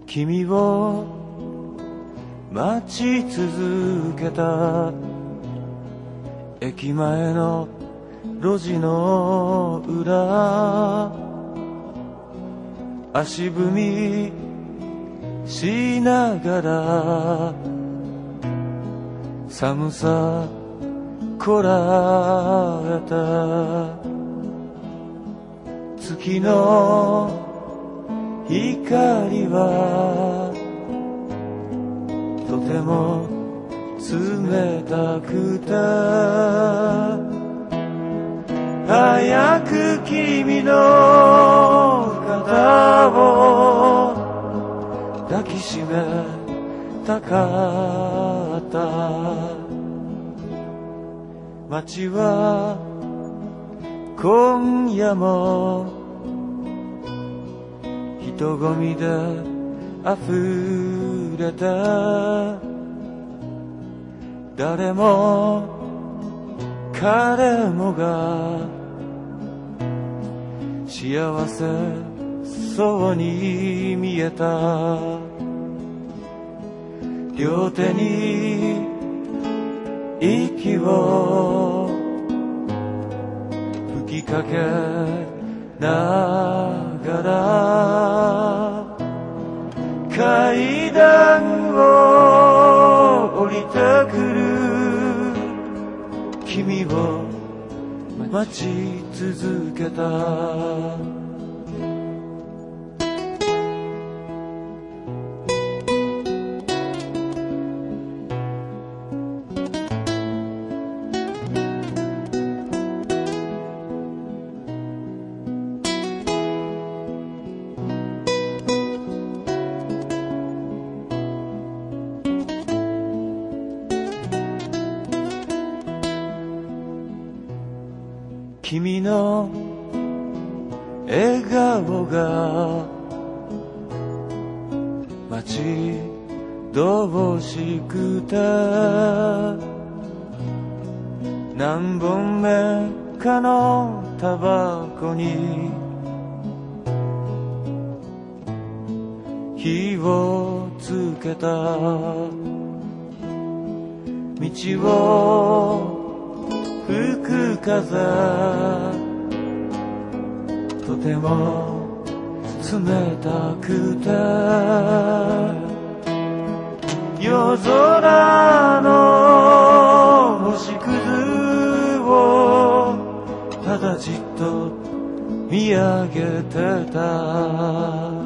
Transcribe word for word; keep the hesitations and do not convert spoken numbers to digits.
君を待ち続けた駅前の路地の裏、足踏みしながら寒さこらえた月の光はとても冷たくて、早く君の肩を抱きしめたかった。街は今夜も人混みで溢れて、誰も彼もが幸せそうに見えた。両手に息を吹きかけながら階段を降りてくる君を待ち続けた。君の笑顔が待ち遠しくて、何本目かのタバコに火をつけた。道を吹く風、とても冷たくて、夜空の星屑をただじっと見上げてた。